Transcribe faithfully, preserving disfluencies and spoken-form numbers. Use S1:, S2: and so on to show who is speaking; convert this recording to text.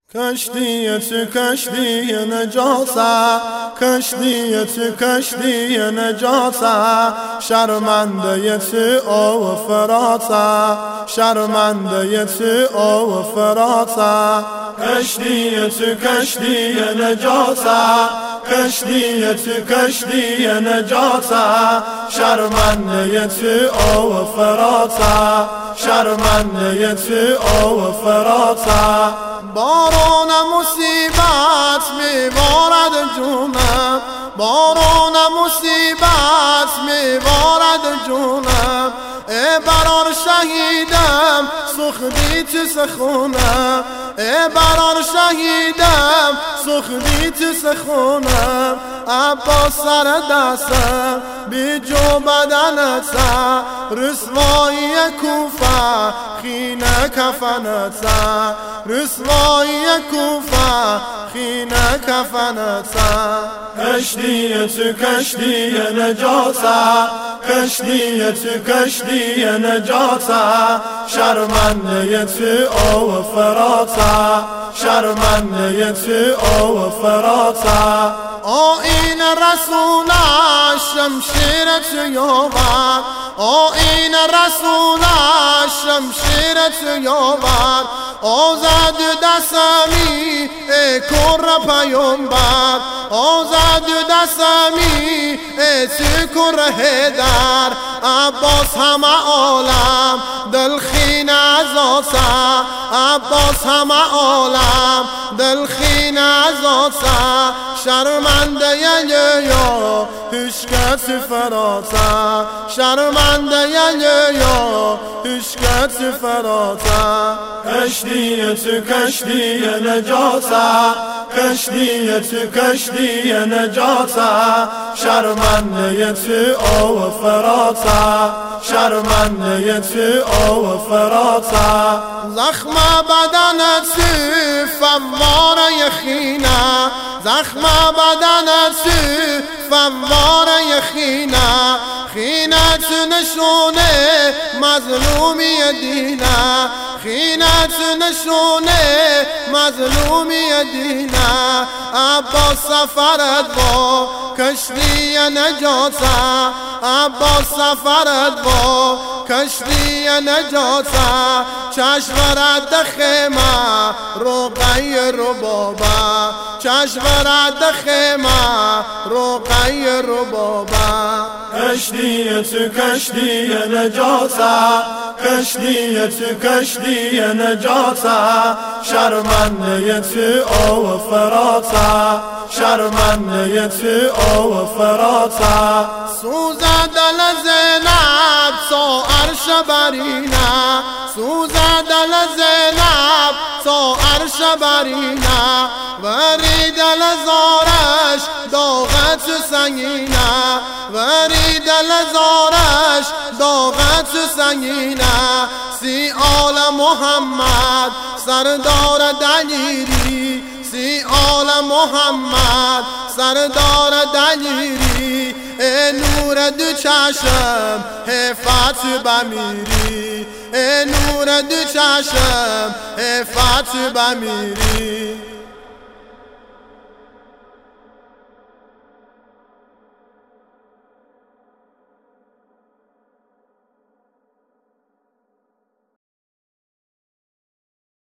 S1: کشتی تو کشتی نجاسه، کشتی تو کشتی نجاسه، شرمنده تو او فراسه، شرمنده تو او فراسه. کشتی تو کشتی نجاسه، کشتی تو کشتی نجاسه، شرمنده تو او فراسه، شرمنده تو او فراسه. باران مصیبت میبارد جونم، باران مصیبت میبارد جونم، ای برار شهیدم سختی تو سخونم، ای برار شهیدم سختی تو سخونم. عباس سر دستم بی جو بدنتم، رسوایی کوفه خینه کفنتم، رسوایی کوفه خینه کفنتم. کشتی تو کشتی نجاسه، کشتی تو کشتی نجاسه، شرمنده تو او فراسه، شرمنده تو او فراسه. آیین رسولش شمشیر تو یابد، آیین رسولش شمشیر تو یابد، آزاد دستمی ای کر پیامبر، آزاد دستمی ای کر هیدر. عباس همه عالم دلخین از آسه، عباس همه عالم دلخین از آسه، شرمنده یا هیچ کسی فراسه، شرمنده یا هیچ کسی فراسه. کشتی تو کشتی نجاسه، کشتی تو کشتی نجاسه، شرمنده تو او فراسه، شرمنده تو او فراسه. زخم بدنت فوار یخینه، زخم بدنت فوار یخینه، خینت نشونه مظلومی دینه، خینت نشونه مظلومی دینه. عباس سفرت با کشتی نجاسه، عباس سفرت با کشتی نجاسه، چشم رد خیمه رقی ربابه، چشم رد خیمه رقی ربابه. کشتی تو کشتی نجاسه، کشتی تو کشتی نجاسه، شرمنده تو او فراسه، شرمنده تو او فراسه. سوز دل زینب سا عرش برینه، سوز دل زینب سا عرش برینه، وری دل زارش داغت سنگینه، وری دل زارش داغت سنگینه. سی آل محمد سردار دلیری، سی آل محمد سردار دلیری، ای نور دو چشم حفظ بمیری، ای نور دو چشم حفظ بمیری.